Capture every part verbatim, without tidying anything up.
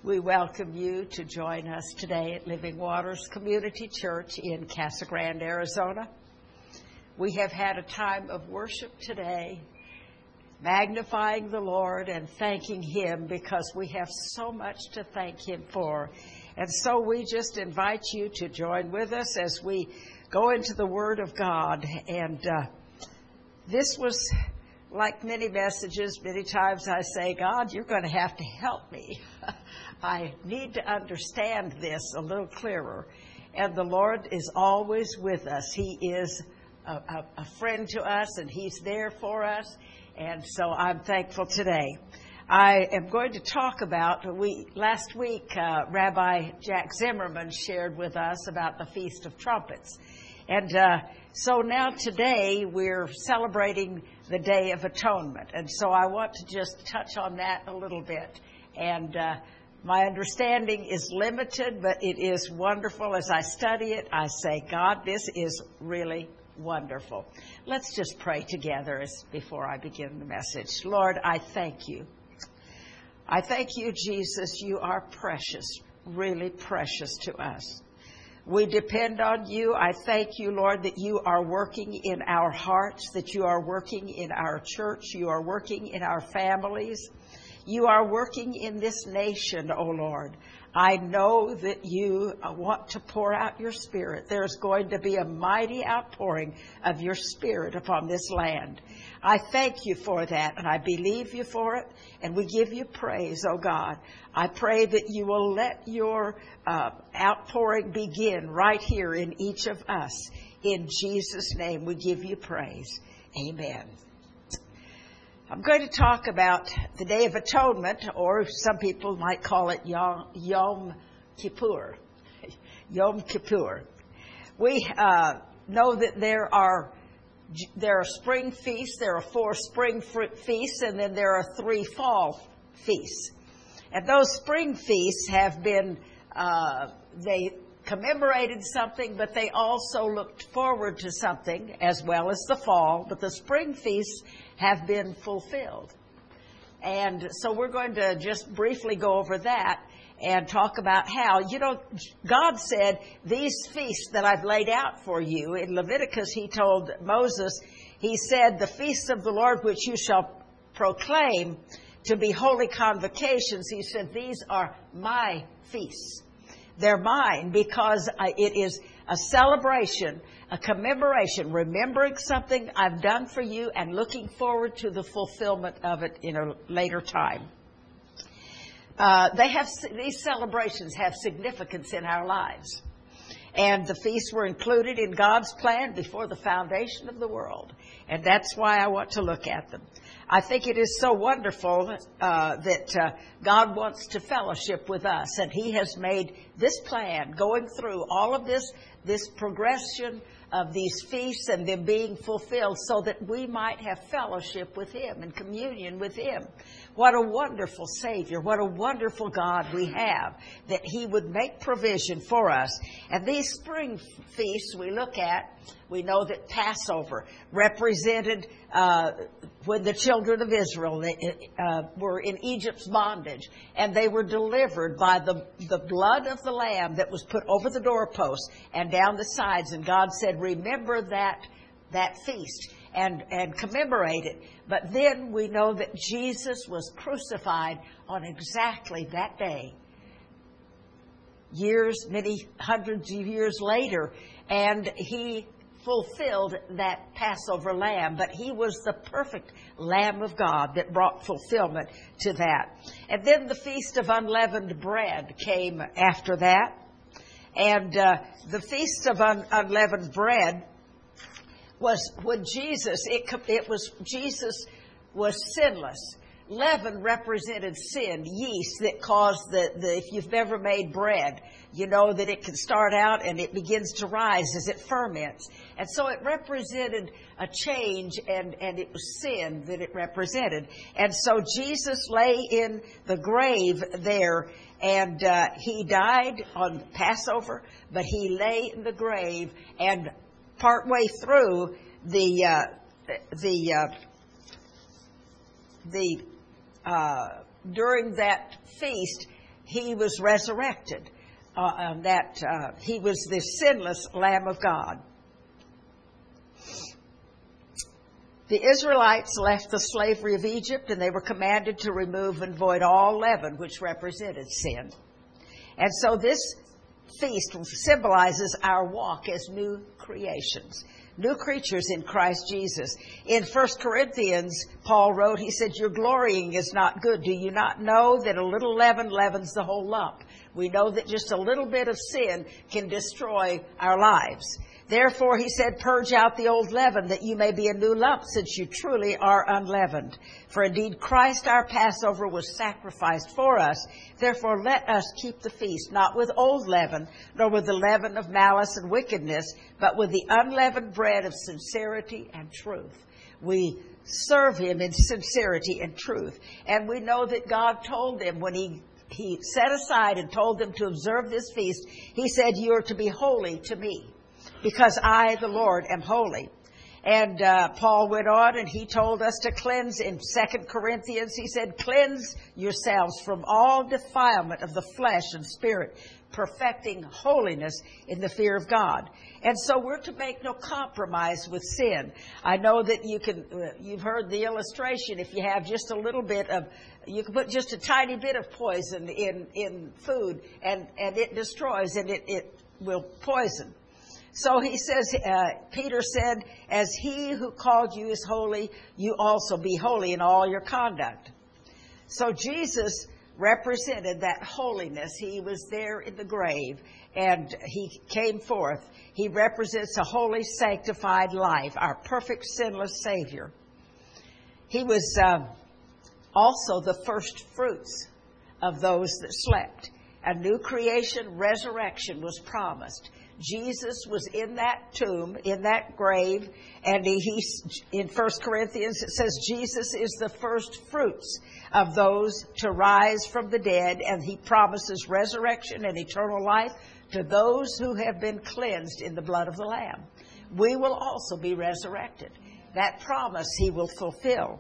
We welcome you to join us today at Living Waters Community Church in Casa Grande, Arizona. We have had a time of worship today, magnifying the Lord and thanking Him because we have so much to thank Him for. And so we just invite you to join with us as we go into the Word of God. And uh, this was, like many messages, many times I say, God, you're going to have to help me. I need to understand this a little clearer. And the Lord is always with us. He is a, a, a friend to us, and He's there for us. And so I'm thankful today. I am going to talk about, we last week, uh, Rabbi Jack Zimmerman shared with us about the Feast of Trumpets. And uh, so now today we're celebrating the Day of Atonement. And so I want to just touch on that a little bit. And uh, my understanding is limited, but it is wonderful. As I study it, I say, God, this is really wonderful. Let's just pray together as before I begin the message. Lord, I thank you. I thank you, Jesus. You are precious, really precious to us. We depend on you. I thank you, Lord, that you are working in our hearts, that you are working in our church, you are working in our families. You are working in this nation, O Lord. I know that you want to pour out your Spirit. There's going to be a mighty outpouring of your Spirit upon this land. I thank you for that, and I believe you for it, and we give you praise, O God. I pray that you will let your uh, outpouring begin right here in each of us. In Jesus' name, we give you praise. Amen. I'm going to talk about the Day of Atonement, or some people might call it Yom, Yom Kippur. Yom Kippur. We uh, know that there are there are spring feasts. There are four spring feasts, and then there are three fall feasts. And those spring feasts have been uh, they commemorated something, but they also looked forward to something as well as the fall. But the spring feasts have been fulfilled. And so we're going to just briefly go over that and talk about how, you know, God said, these feasts that I've laid out for you, in Leviticus he told Moses, he said, the feasts of the Lord which you shall proclaim to be holy convocations, he said, these are my feasts. They're mine because it is a celebration, a commemoration, remembering something I've done for you and looking forward to the fulfillment of it in a later time. Uh, they have these celebrations have significance in our lives. And the feasts were included in God's plan before the foundation of the world. And that's why I want to look at them. I think it is so wonderful uh, that uh, God wants to fellowship with us. And He has made this plan, going through all of this, this progression of these feasts and them being fulfilled so that we might have fellowship with Him and communion with Him. What a wonderful Savior. What a wonderful God we have, that He would make provision for us. And these spring feasts we look at, we know that Passover represented uh, when the children of Israel uh, were in Egypt's bondage, and they were delivered by the, the blood of the lamb that was put over the doorposts and down the sides. And God said, remember that, that feast and, and commemorate it. But then we know that Jesus was crucified on exactly that day. Years, many hundreds of years later, and He fulfilled that Passover lamb, but He was the perfect Lamb of God that brought fulfillment to that. And then the Feast of Unleavened Bread came after that. And uh, the Feast of Un- Unleavened Bread was when Jesus, it, it was, Jesus was sinless. Leaven represented sin, yeast that caused the, the, if you've ever made bread, you know that it can start out and it begins to rise as it ferments. And so it represented a change, and, and it was sin that it represented. And so Jesus lay in the grave there, and uh, He died on Passover, but He lay in the grave, and partway through the, uh, the, uh, the, Uh, during that feast, he was resurrected, uh, um, that uh, he was the sinless Lamb of God. The Israelites left the slavery of Egypt, and they were commanded to remove and void all leaven, which represented sin. And so this feast symbolizes our walk as new creations, new creatures in Christ Jesus. In First Corinthians, Paul wrote, he said, your glorying is not good. Do you not know that a little leaven leavens the whole lump? We know that just a little bit of sin can destroy our lives. Therefore, he said, purge out the old leaven, that you may be a new lump, since you truly are unleavened. For indeed, Christ our Passover was sacrificed for us. Therefore, let us keep the feast, not with old leaven, nor with the leaven of malice and wickedness, but with the unleavened bread of sincerity and truth. We serve him in sincerity and truth. And we know that God told them when he He set aside and told them to observe this feast, he said, you are to be holy to me, because I, the Lord, am holy. And uh, Paul went on and he told us to cleanse in Second Corinthians. He said, cleanse yourselves from all defilement of the flesh and spirit, perfecting holiness in the fear of God. And so we're to make no compromise with sin. I know that you can, uh, you've heard the illustration. If you have just a little bit of, you can put just a tiny bit of poison in, in food and, and it destroys and it, it will poison. So he says, uh, Peter said, as he who called you is holy, you also be holy in all your conduct. So Jesus represented that holiness. He was there in the grave and he came forth. He represents a holy, sanctified life, our perfect, sinless Savior. He was uh, also the first fruits of those that slept. A new creation, resurrection was promised. Jesus was in that tomb, in that grave, and he, he in First Corinthians it says Jesus is the first fruits of those to rise from the dead, and he promises resurrection and eternal life to those who have been cleansed in the blood of the Lamb. We will also be resurrected. That promise he will fulfill.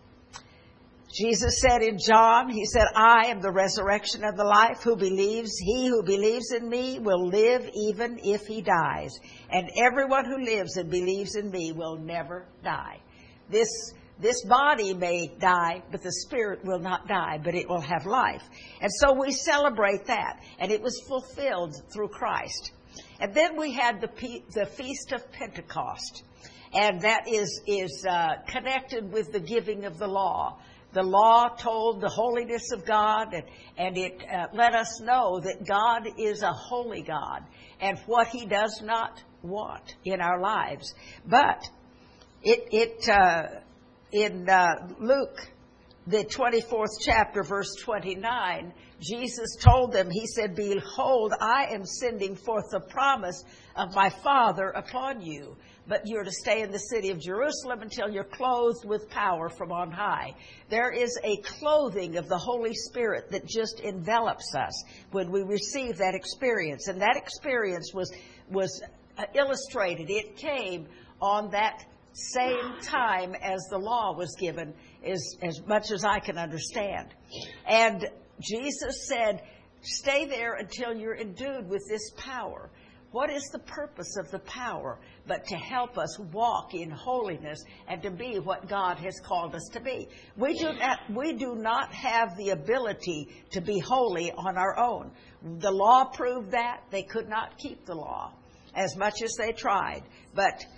Jesus said in John, he said, I am the resurrection and the life. Who believes, he who believes in me will live even if he dies. And everyone who lives and believes in me will never die. This, this body may die, but the spirit will not die, but it will have life. And so we celebrate that. And it was fulfilled through Christ. And then we had the, the Feast of Pentecost. And that is, is uh, connected with the giving of the law. The law told the holiness of God, and, and it uh, let us know that God is a holy God and what he does not want in our lives. But it, it uh, in uh, Luke, the twenty-fourth chapter, verse twenty-nine, Jesus told them, he said, behold, I am sending forth the promise of my Father upon you. But you're to stay in the city of Jerusalem until you're clothed with power from on high. There is a clothing of the Holy Spirit that just envelops us when we receive that experience. And that experience was, was illustrated. It came on that same time as the law was given, as, as much as I can understand. And Jesus said, stay there until you're endued with this power. What is the purpose of the power but to help us walk in holiness and to be what God has called us to be? We do not, we do not have the ability to be holy on our own. The law proved that. They could not keep the law as much as they tried. But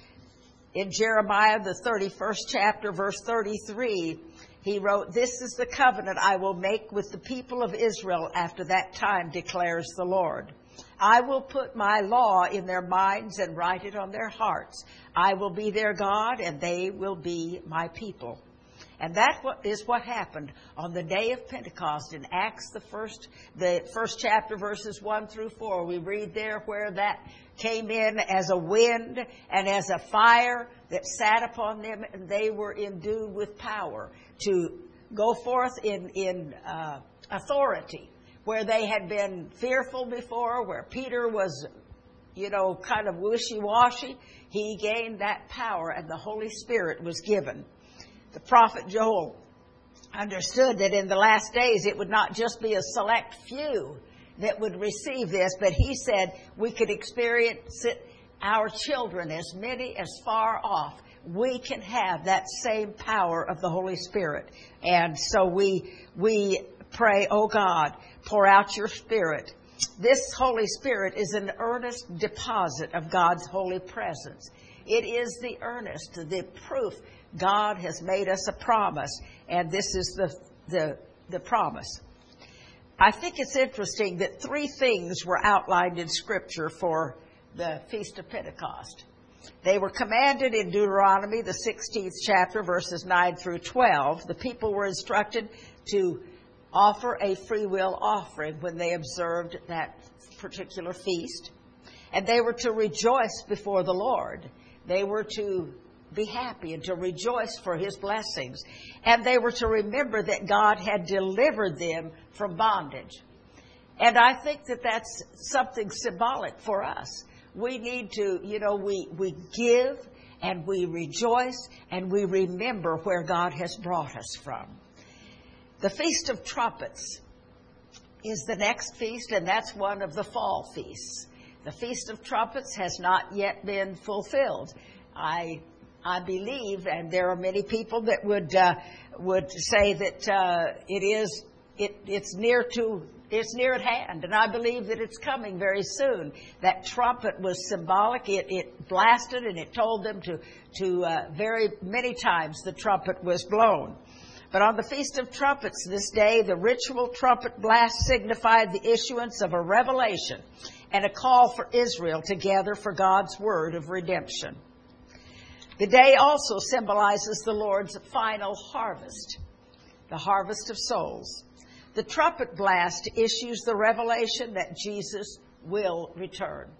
in Jeremiah, the thirty-first chapter, verse thirty-three, he wrote, this is the covenant I will make with the people of Israel after that time, declares the Lord. I will put my law in their minds and write it on their hearts. I will be their God, and they will be my people. And that is what happened on the day of Pentecost in Acts, the first, the first chapter, verses one through four. We read there where that came in as a wind and as a fire that sat upon them, and they were endued with power to go forth in, in uh, authority. Where they had been fearful before, where Peter was, you know, kind of wishy-washy, he gained that power and the Holy Spirit was given. The prophet Joel understood that in the last days it would not just be a select few that would receive this, but he said we could experience it, our children, as many as far off. We can have that same power of the Holy Spirit. And so we we pray, oh God, pour out your Spirit. This Holy Spirit is an earnest deposit of God's holy presence. It is the earnest, the proof God has made us a promise, and this is the, the, the promise. I think it's interesting that three things were outlined in Scripture for the Feast of Pentecost. They were commanded in Deuteronomy, the sixteenth chapter, verses nine through twelve. The people were instructed to offer a free will offering when they observed that particular feast. And they were to rejoice before the Lord. They were to be happy and to rejoice for his blessings. And they were to remember that God had delivered them from bondage. And I think that that's something symbolic for us. We need to, you know, we, we give and we rejoice and we remember where God has brought us from. The Feast of Trumpets is the next feast, and that's one of the fall feasts. The Feast of Trumpets has not yet been fulfilled. I I believe, and there are many people that would uh, would say that uh, it is it it's near to it's near at hand, and I believe that it's coming very soon. That trumpet was symbolic; it it blasted, and it told them to to uh, very many times the trumpet was blown. But on the Feast of Trumpets this day, the ritual trumpet blast signified the issuance of a revelation and a call for Israel to gather for God's word of redemption. The day also symbolizes the Lord's final harvest, the harvest of souls. The trumpet blast issues the revelation that Jesus will return.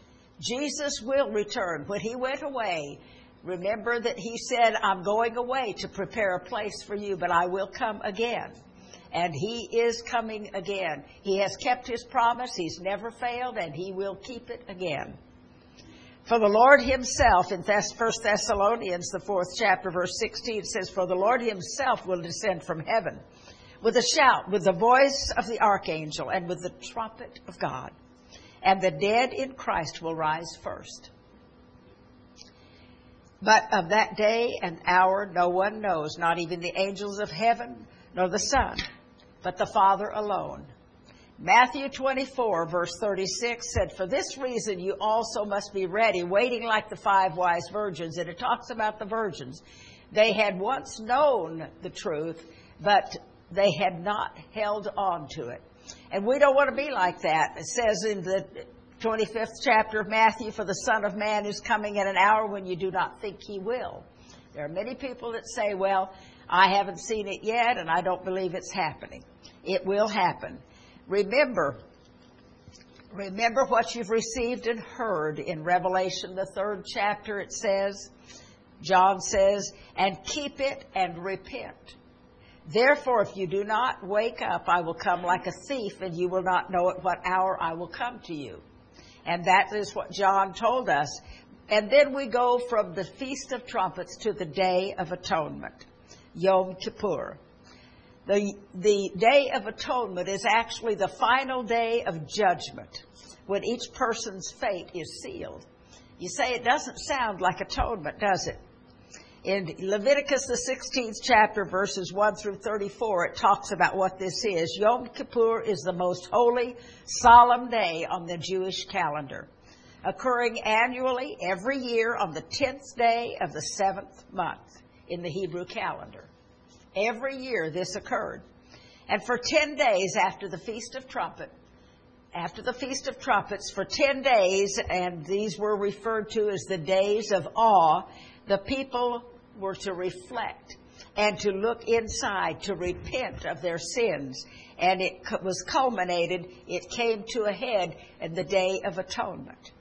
Jesus will return. When he went away, remember that he said, I'm going away to prepare a place for you, but I will come again. And he is coming again. He has kept his promise. He's never failed, and he will keep it again. For the Lord himself, in First Thessalonians, the fourth chapter, verse sixteen, says, For the Lord himself will descend from heaven with a shout, with the voice of the archangel, and with the trumpet of God. And the dead in Christ will rise first. But of that day and hour no one knows, not even the angels of heaven, nor the Son, but the Father alone. Matthew twenty-four, verse thirty-six said, For this reason you also must be ready, waiting like the five wise virgins. And it talks about the virgins. They had once known the truth, but they had not held on to it. And we don't want to be like that. It says in the twenty-fifth chapter of Matthew, For the Son of Man is coming at an hour when you do not think he will. There are many people that say, well, I haven't seen it yet, and I don't believe it's happening. It will happen. Remember, remember what you've received and heard. In Revelation, the third chapter, it says, John says, and keep it and repent. Therefore, if you do not wake up, I will come like a thief, and you will not know at what hour I will come to you. And that is what John told us. And then we go from the Feast of Trumpets to the Day of Atonement, Yom Kippur. The, the Day of Atonement is actually the final day of judgment, when each person's fate is sealed. You say it doesn't sound like atonement, does it? In Leviticus, the sixteenth chapter, verses one through thirty-four, it talks about what this is. Yom Kippur is the most holy, solemn day on the Jewish calendar, occurring annually every year on the tenth day of the seventh month in the Hebrew calendar. Every year this occurred. And for ten days after the Feast of Trumpet, after the Feast of Trumpets, for ten days, and these were referred to as the days of awe, the people were to reflect and to look inside, to repent of their sins. And it was culminated, it came to a head in the Day of Atonement.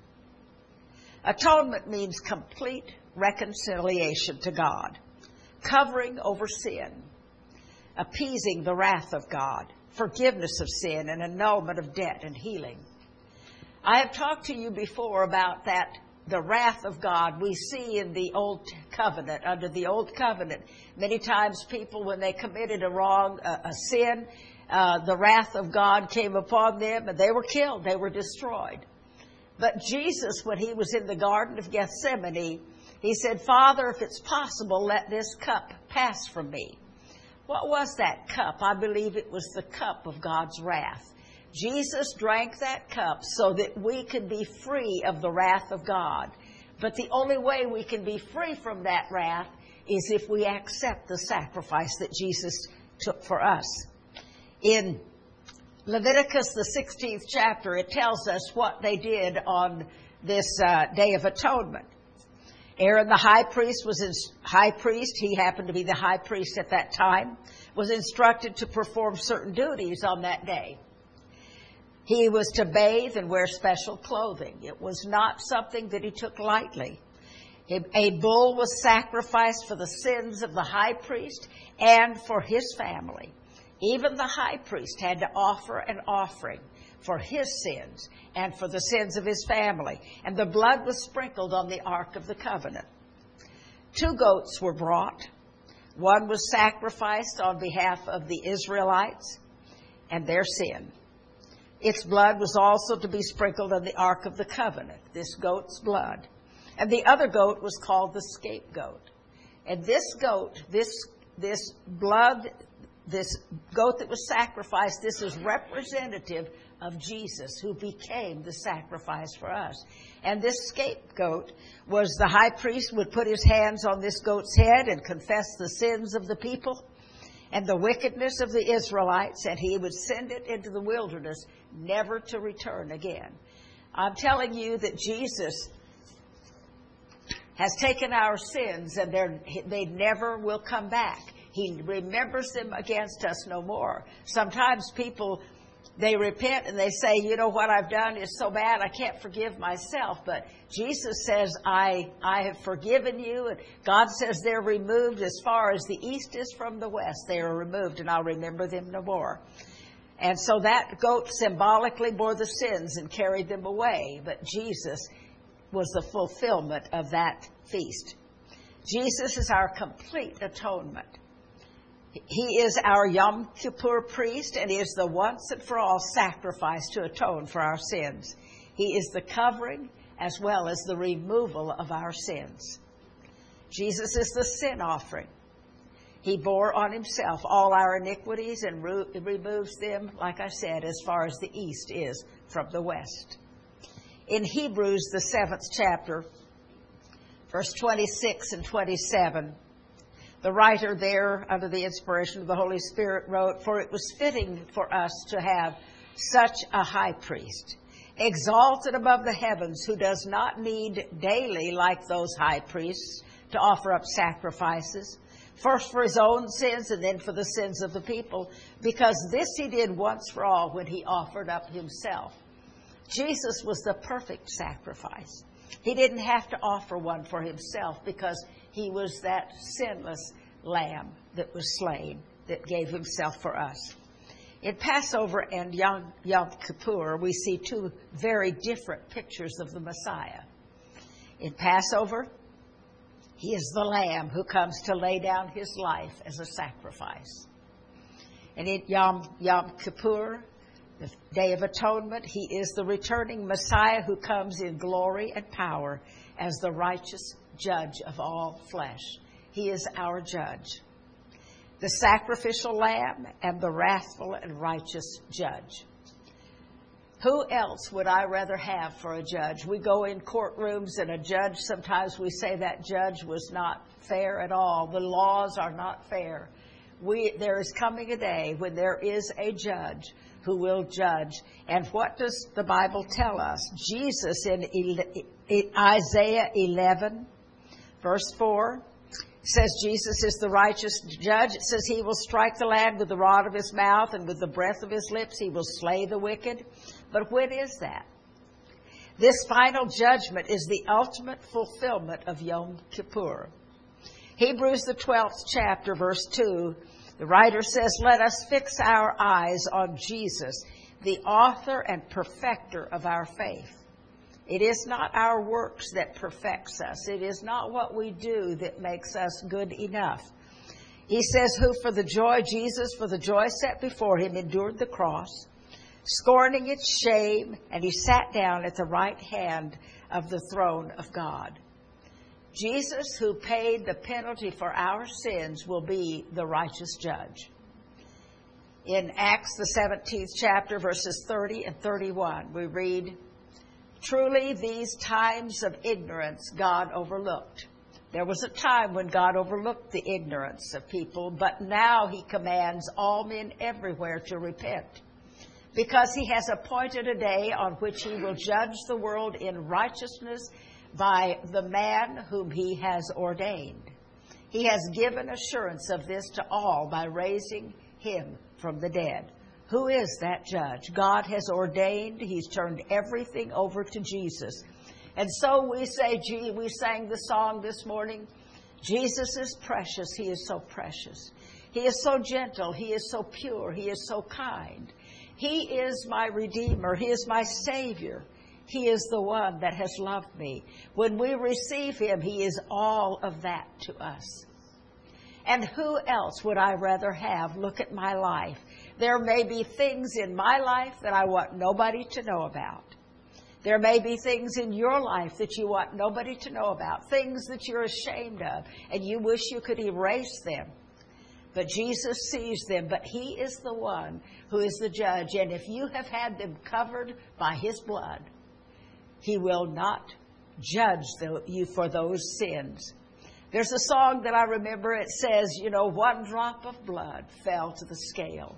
Atonement means complete reconciliation to God, covering over sin, appeasing the wrath of God, forgiveness of sin, and annulment of debt and healing. I have talked to you before about that the wrath of God we see in the Old Covenant. Under the Old Covenant, many times people, when they committed a wrong, a, a sin, uh, the wrath of God came upon them and they were killed, they were destroyed. But Jesus, when he was in the Garden of Gethsemane, he said, Father, if it's possible, let this cup pass from me. What was that cup? I believe it was the cup of God's wrath. Jesus drank that cup so that we could be free of the wrath of God. But the only way we can be free from that wrath is if we accept the sacrifice that Jesus took for us. In Leviticus, the sixteenth chapter, it tells us what they did on this uh, Day of Atonement. Aaron, the high priest, was in, high priest. He happened to be the high priest at that time, was instructed to perform certain duties on that day. He was to bathe and wear special clothing. It was not something that he took lightly. A bull was sacrificed for the sins of the high priest and for his family. Even the high priest had to offer an offering for his sins and for the sins of his family. And the blood was sprinkled on the Ark of the Covenant. Two goats were brought. One was sacrificed on behalf of the Israelites and their sin. Its blood was also to be sprinkled on the Ark of the Covenant, this goat's blood. And the other goat was called the scapegoat. And this goat, this, this blood, this goat that was sacrificed, this is representative of Jesus, who became the sacrifice for us. And this scapegoat was the high priest would put his hands on this goat's head and confess the sins of the people and the wickedness of the Israelites, and he would send it into the wilderness, never to return again. I'm telling you that Jesus has taken our sins, and they never will come back. He remembers them against us no more. Sometimes people, they repent and they say, you know, what I've done is so bad, I can't forgive myself. But Jesus says, I, I have forgiven you. And God says they're removed as far as the east is from the west. They are removed, and I'll remember them no more. And so that goat symbolically bore the sins and carried them away. But Jesus was the fulfillment of that feast. Jesus is our complete atonement. He is our Yom Kippur priest, and he is the once and for all sacrifice to atone for our sins. He is the covering as well as the removal of our sins. Jesus is the sin offering. He bore on himself all our iniquities and re- removes them, like I said, as far as the east is from the west. In Hebrews, the seventh chapter, verse twenty-six and twenty-seven, the writer there, under the inspiration of the Holy Spirit, wrote, "For it was fitting for us to have such a high priest, exalted above the heavens, who does not need daily, like those high priests, to offer up sacrifices, first for his own sins and then for the sins of the people, because this he did once for all when he offered up himself." Jesus was the perfect sacrifice. He didn't have to offer one for himself because he was that sinless lamb that was slain, that gave himself for us. In Passover and Yom, Yom Kippur, we see two very different pictures of the Messiah. In Passover, he is the lamb who comes to lay down his life as a sacrifice. And in Yom, Yom Kippur, the Day of Atonement, he is the returning Messiah who comes in glory and power as the righteous judge of all flesh. He is our judge, the sacrificial lamb and the wrathful and righteous judge. Who else would I rather have for a judge? We go in courtrooms and a judge, sometimes we say that judge was not fair at all. The laws are not fair. We, there is coming a day when there is a judge who will judge. And what does the Bible tell us? Jesus in Isaiah eleven, verse four, says Jesus is the righteous judge. It says he will strike the land with the rod of his mouth, and with the breath of his lips he will slay the wicked. But when is that? This final judgment is the ultimate fulfillment of Yom Kippur. Hebrews, the twelfth chapter, verse two, the writer says, "Let us fix our eyes on Jesus, the author and perfecter of our faith." It is not our works that perfects us. It is not what we do that makes us good enough. He says, who for the joy, Jesus, for the joy set before him, endured the cross, scorning its shame, and he sat down at the right hand of the throne of God. Jesus, who paid the penalty for our sins, will be the righteous judge. In Acts, the seventeenth chapter, verses thirty and thirty-one, we read, truly these times of ignorance God overlooked. There was a time when God overlooked the ignorance of people, but now he commands all men everywhere to repent, because he has appointed a day on which he will judge the world in righteousness by the man whom he has ordained. He has given assurance of this to all by raising him from the dead. Who is that judge? God has ordained. He's turned everything over to Jesus. And so we say, gee, we sang the song this morning, Jesus is precious. He is so precious. He is so gentle. He is so pure. He is so kind. He is my Redeemer. He is my Savior. He is the one that has loved me. When we receive him, he is all of that to us. And who else would I rather have look at my life? There may be things in my life that I want nobody to know about. There may be things in your life that you want nobody to know about, things that you're ashamed of, and you wish you could erase them. But Jesus sees them, but he is the one who is the judge. And if you have had them covered by his blood, he will not judge you for those sins. There's a song that I remember. It says, you know, one drop of blood fell to the scale.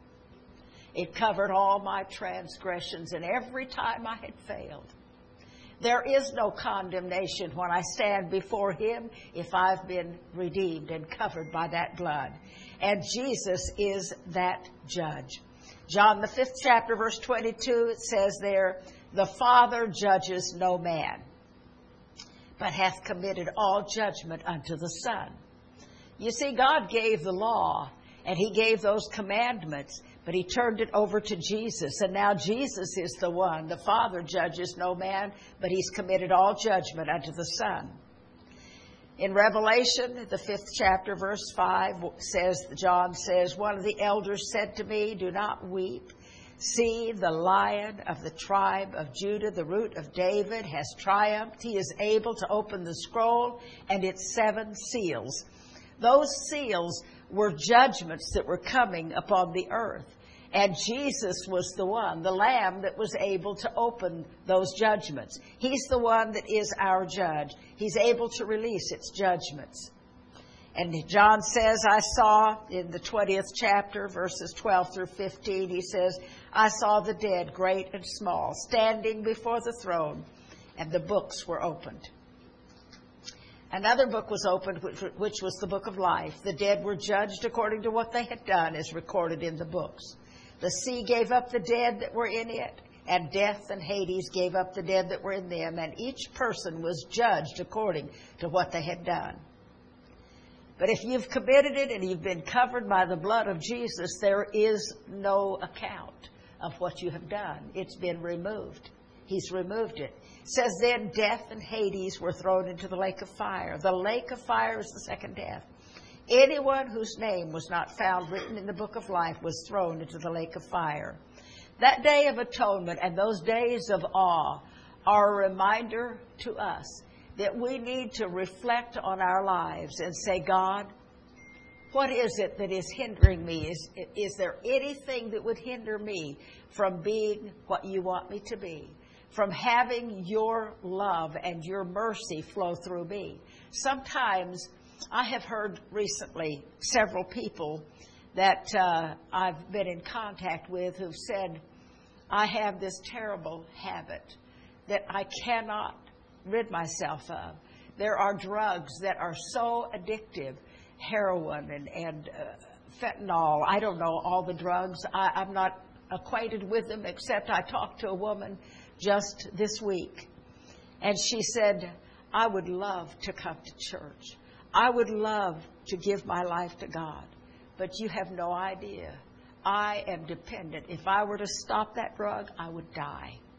It covered all my transgressions, and every time I had failed. There is no condemnation when I stand before him if I've been redeemed and covered by that blood. And Jesus is that judge. John, the fifth chapter, verse twenty-two, it says there, the Father judges no man, but hath committed all judgment unto the Son. You see, God gave the law, and he gave those commandments, but he turned it over to Jesus. And now Jesus is the one. The Father judges no man, but he's committed all judgment unto the Son. In Revelation, the fifth chapter, verse five, says, John says, one of the elders said to me, do not weep. See, the Lion of the tribe of Judah, the Root of David, has triumphed. He is able to open the scroll and its seven seals. Those seals were judgments that were coming upon the earth. And Jesus was the one, the Lamb, that was able to open those judgments. He's the one that is our judge. He's able to release its judgments. And John says, I saw in the twentieth chapter, verses twelve through fifteen, he says, I saw the dead, great and small, standing before the throne, and the books were opened. Another book was opened, which, which was the book of life. The dead were judged according to what they had done, as recorded in the books. The sea gave up the dead that were in it, and death and Hades gave up the dead that were in them, and each person was judged according to what they had done. But if you've committed it and you've been covered by the blood of Jesus, there is no account of what you have done. It's been removed. He's removed it. It says then death and Hades were thrown into the lake of fire. The lake of fire is the second death. Anyone whose name was not found written in the book of life was thrown into the lake of fire. That day of atonement and those days of awe are a reminder to us that we need to reflect on our lives and say, God, what is it that is hindering me? Is, is there anything that would hinder me from being what you want me to be? From having your love and your mercy flow through me? Sometimes I have heard recently several people that uh, I've been in contact with who've said, I have this terrible habit that I cannot rid myself of. There are drugs that are so addictive, heroin and, and uh, fentanyl. I don't know all the drugs. I, I'm not acquainted with them, except I talked to a woman just this week. And she said, I would love to come to church. I would love to give my life to God. But you have no idea. I am dependent. If I were to stop that drug, I would die.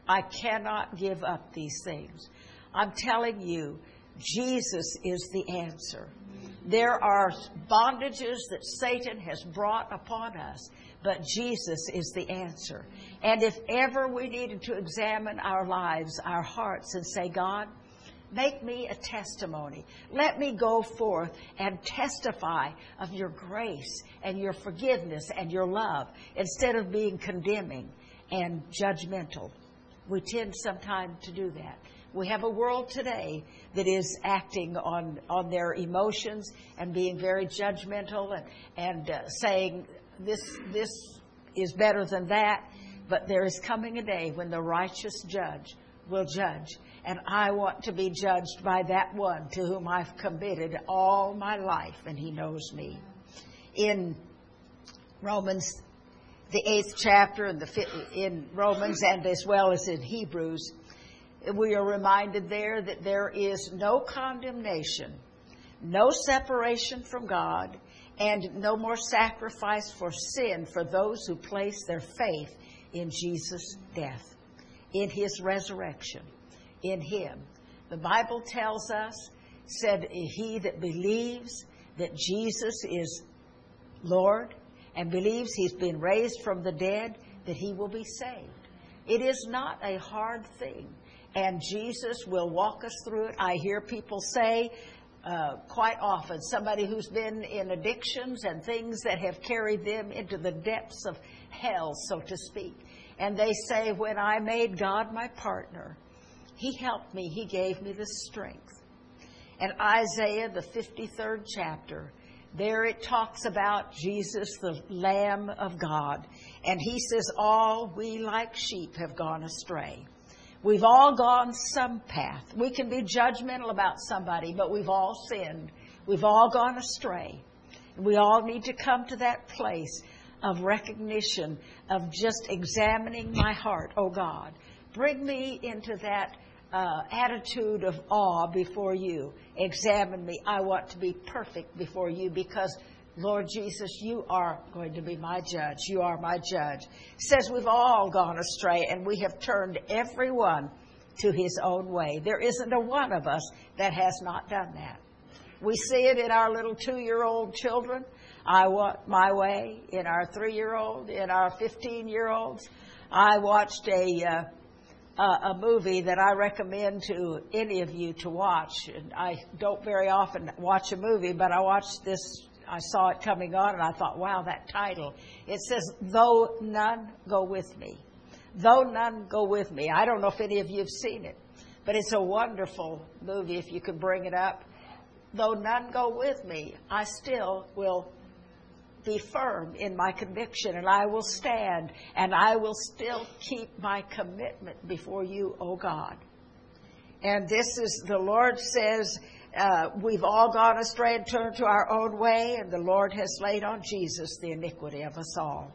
I cannot give up these things. I'm telling you, Jesus is the answer. There are bondages that Satan has brought upon us, but Jesus is the answer. And if ever we needed to examine our lives, our hearts, and say, God, make me a testimony. Let me go forth and testify of your grace and your forgiveness and your love instead of being condemning and judgmental. We tend sometimes to do that. We have a world today that is acting on, on their emotions and being very judgmental and, and uh, saying this, this is better than that. But there is coming a day when the righteous judge will judge. And I want to be judged by that one to whom I've committed all my life, and he knows me. In Romans, the eighth chapter, in, the, in Romans and as well as in Hebrews, we are reminded there that there is no condemnation, no separation from God, and no more sacrifice for sin for those who place their faith in Jesus' death, in his resurrection, in him. The Bible tells us, said, he that believes that Jesus is Lord and believes he's been raised from the dead, that he will be saved. It is not a hard thing, and Jesus will walk us through it. I hear people say uh, quite often, somebody who's been in addictions and things that have carried them into the depths of hell, so to speak. And they say, when I made God my partner, he helped me. He gave me the strength. And Isaiah, the fifty-third chapter, there it talks about Jesus, the Lamb of God. And he says, all we like sheep have gone astray. We've all gone some path. We can be judgmental about somebody, but we've all sinned. We've all gone astray. We all need to come to that place of recognition, of just examining my heart. Oh God, bring me into that uh, attitude of awe before you. Examine me. I want to be perfect before you because, Lord Jesus, you are going to be my judge. You are my judge. It says we've all gone astray and we have turned everyone to his own way. There isn't a one of us that has not done that. We see it in our little two-year-old children. I want my way. In our three-year-old, in our fifteen-year-olds. I watched a uh, a movie that I recommend to any of you to watch. And I don't very often watch a movie, but I watched this. I saw it coming on, and I thought, wow, that title. It says, Though None Go With Me. Though None Go With Me. I don't know if any of you have seen it, but it's a wonderful movie if you could bring it up. Though none go with me, I still will be firm in my conviction, and I will stand, and I will still keep my commitment before you, O God. And this is, the Lord says, uh, we've all gone astray and turned to our own way, and the Lord has laid on Jesus the iniquity of us all.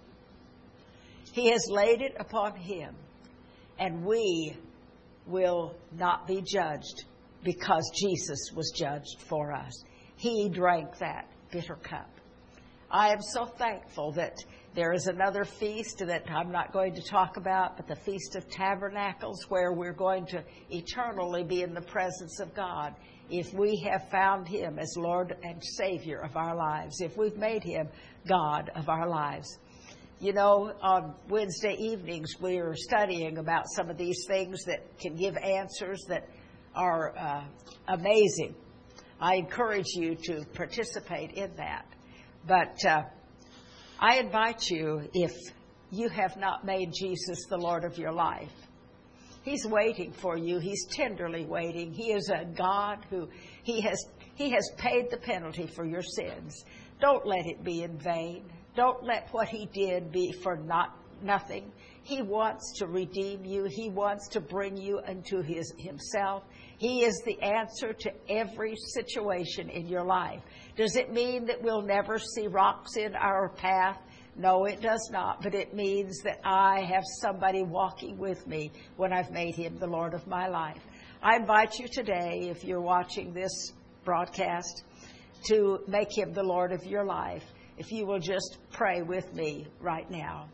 He has laid it upon him, and we will not be judged because Jesus was judged for us. He drank that bitter cup. I am so thankful that there is another feast that I'm not going to talk about, but the Feast of Tabernacles, where we're going to eternally be in the presence of God if we have found him as Lord and Savior of our lives, if we've made him God of our lives. You know, on Wednesday evenings, we're studying about some of these things that can give answers that are uh, amazing. I encourage you to participate in that. But uh, I invite you, if you have not made Jesus the Lord of your life, he's waiting for you. He's tenderly waiting. He is a God who he has he has paid the penalty for your sins. Don't let it be in vain. Don't let what he did be for not nothing. He wants to redeem you. He wants to bring you into his himself. He is the answer to every situation in your life. Does it mean that we'll never see rocks in our path? No, it does not. But it means that I have somebody walking with me when I've made him the Lord of my life. I invite you today, if you're watching this broadcast, to make him the Lord of your life. If you will just pray with me right now.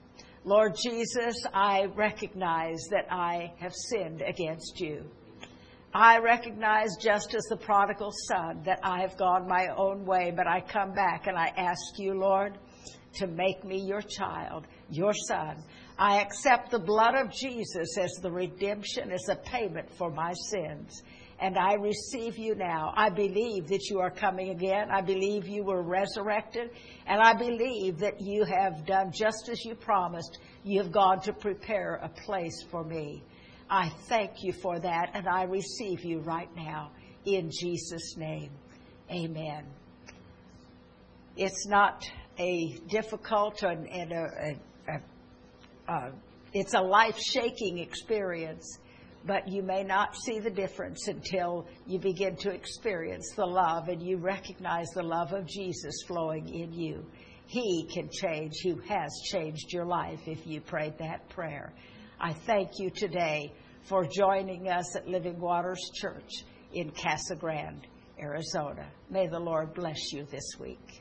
Lord Jesus, I recognize that I have sinned against you. I recognize, just as the prodigal son, that I have gone my own way, but I come back and I ask you, Lord, to make me your child, your son. I accept the blood of Jesus as the redemption, as a payment for my sins. And I receive you now. I believe that you are coming again. I believe you were resurrected. And I believe that you have done just as you promised. You have gone to prepare a place for me. I thank you for that, and I receive you right now in Jesus' name. Amen. It's not a difficult and, and a, a, a, a it's a life-shaking experience, but you may not see the difference until you begin to experience the love and you recognize the love of Jesus flowing in you. He can change. He has changed your life if you prayed that prayer. I thank you today for joining us at Living Waters Church in Casa Grande, Arizona. May the Lord bless you this week.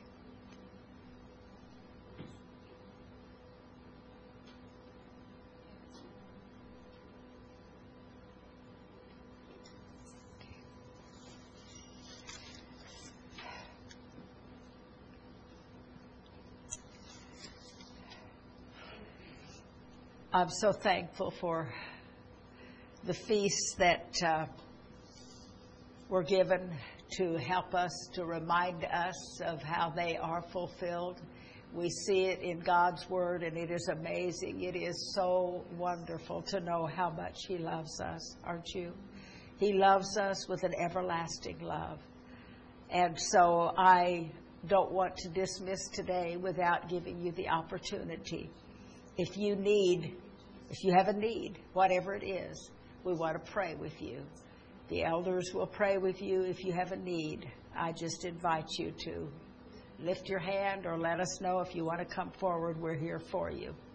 I'm so thankful for the feasts that uh, were given to help us, to remind us of how they are fulfilled. We see it in God's Word, and it is amazing. It is so wonderful to know how much He loves us, aren't you? He loves us with an everlasting love. And so I don't want to dismiss today without giving you the opportunity. If you need, if you have a need, whatever it is, we want to pray with you. The elders will pray with you if you have a need. I just invite you to lift your hand or let us know if you want to come forward. We're here for you.